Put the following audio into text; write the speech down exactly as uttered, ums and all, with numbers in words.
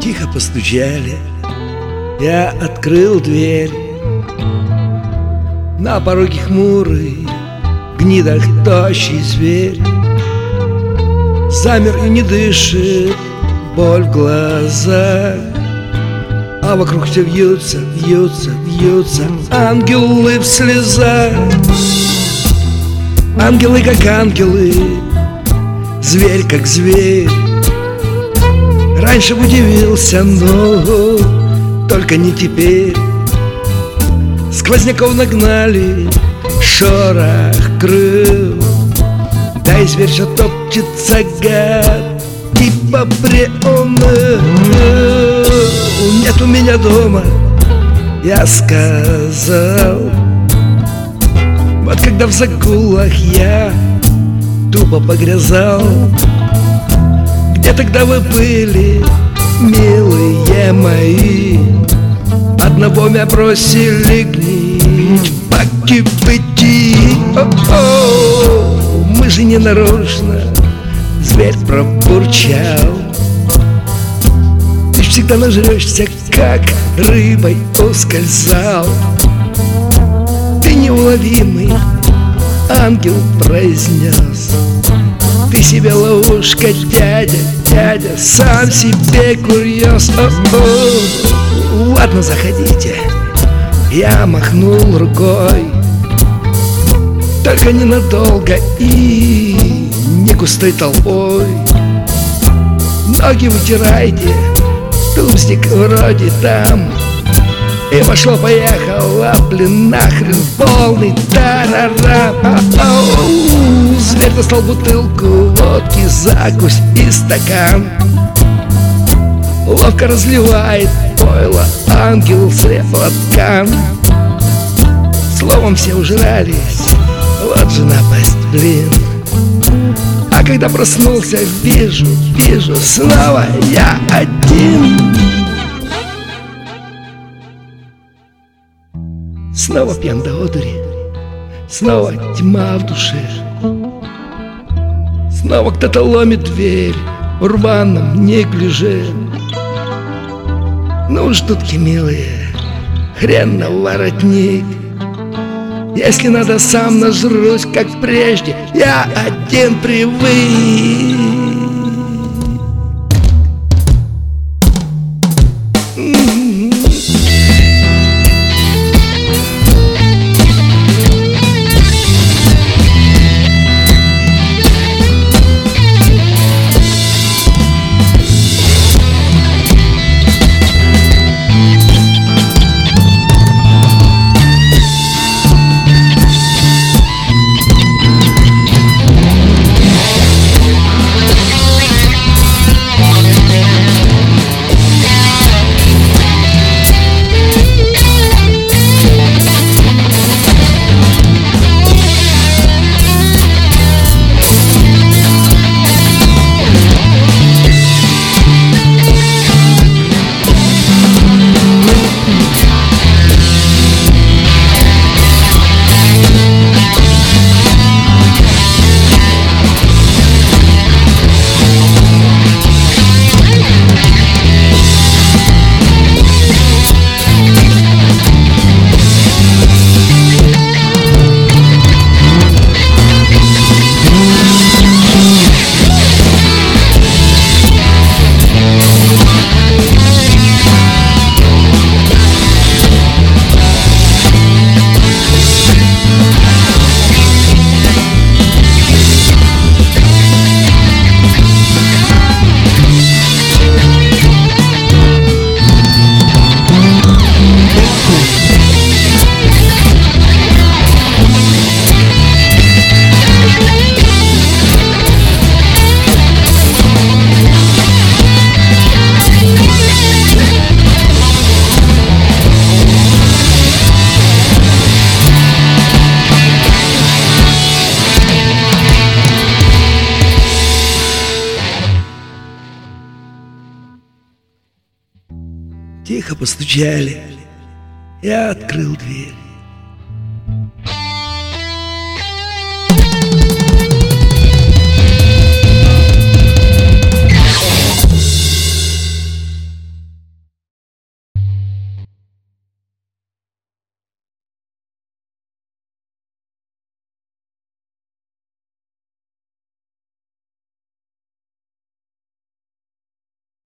Тихо постучали, я открыл дверь. На пороге хмурый, в гнидах тощий зверь. Замер и не дышит, боль в глазах, а вокруг все вьются, вьются, вьются ангелы в слезах. Ангелы как ангелы, зверь как зверь. Раньше бы удивился, но только не теперь. Сквозняков нагнали, шорох крыл, да и зверь все топчется, гад, типа бреона. Нет у меня дома, я сказал. Вот когда в загулах я тупо погрязал. Где тогда вы были, милые мои? Одного меня бросили гнить в баке быти. О-о, мы же не нарочно, зверь пробурчал. Ты ж всегда нажрешься, как рыбой ускользал. Ты неуловимый, ангел произнес. Ты себе ловушка, дядя, дядя, сам себе курьез. О-о. Ладно, заходите. Я махнул рукой, только ненадолго и не густой толпой. Ноги вытирайте, тузик вроде там. И пошло-поехало, блин, нахрен полный тарарам. Ау, зверь достал бутылку водки, закусь и стакан. Ловко разливает пойло ангел светло ткан. Словом, все ужрались, вот же напасть, блин. А когда проснулся, вижу, вижу, снова я один. Снова пьян до одури, снова тьма в душе. Снова кто-то ломит дверь в рваном неглиже. Ну уж, дудки милые, хрен на воротник. Если надо, сам нажрусь, как прежде, я один привык. Тихо постучали, я открыл дверь.